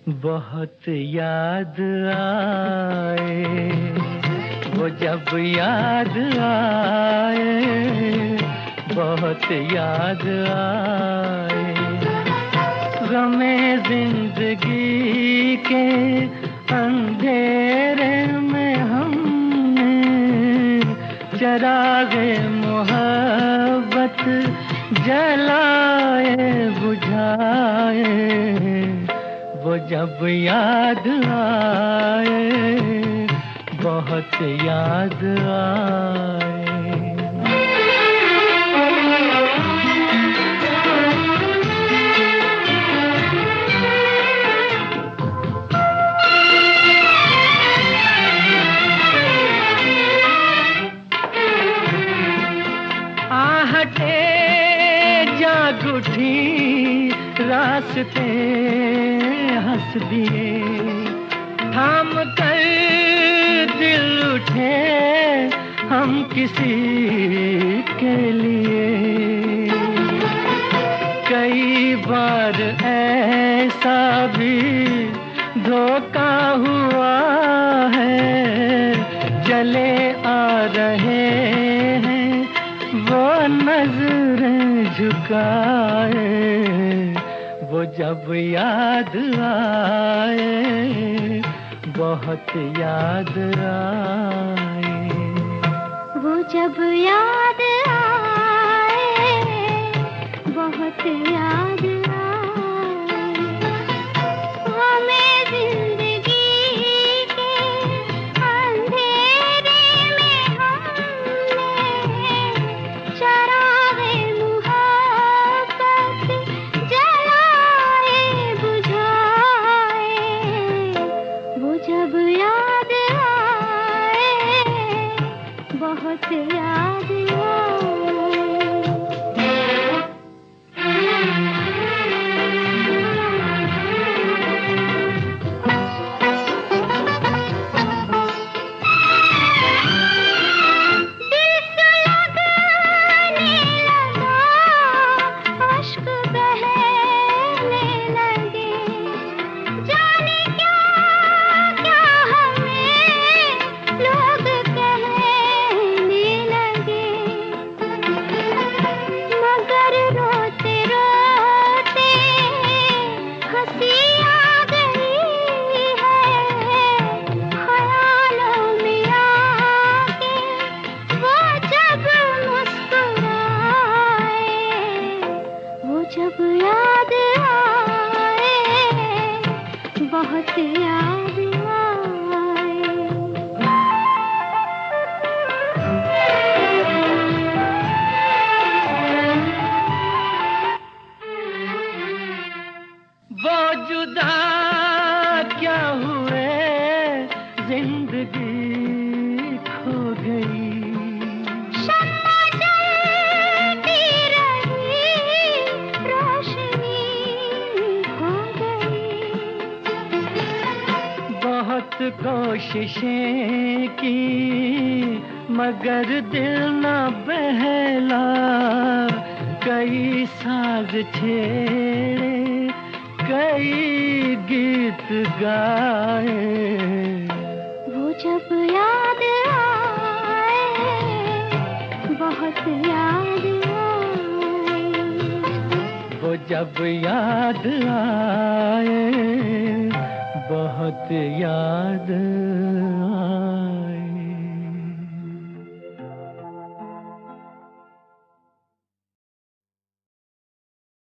बहुत याद आए वो जब याद आए, बहुत याद आए। गमे जिंदगी के अंधेरे में हमने चरागे मोहब्बत जलाए बुझाए, वो जब याद आए, बहुत याद आए। आहटे जाग उठी, रास्ते हंस दिए, थाम कर दिल उठे हम किसी के लिए। कई बार ऐसा भी धोखा हुआ है, चले आ रहे हैं वो नजरें झुकाए, वो जब याद आए, बहुत याद आए। वो जब याद आए, बहुत याद आए। हमें जिंदगी के अंधेरे में हमने चरागे मोहब्बत जलाए बुझाए, वो जब याद आए, बहुत याद आए। जब याद आए, बहुत याद आए। वो जुदा क्या हुए, जिंदगी खो गई। बहुत कोशिशें की मगर दिल न बहला, कई साज छेड़े कई गीत गाए, वो जब याद आए, बहुत याद आए। वो जब याद आए, बहुत याद आए।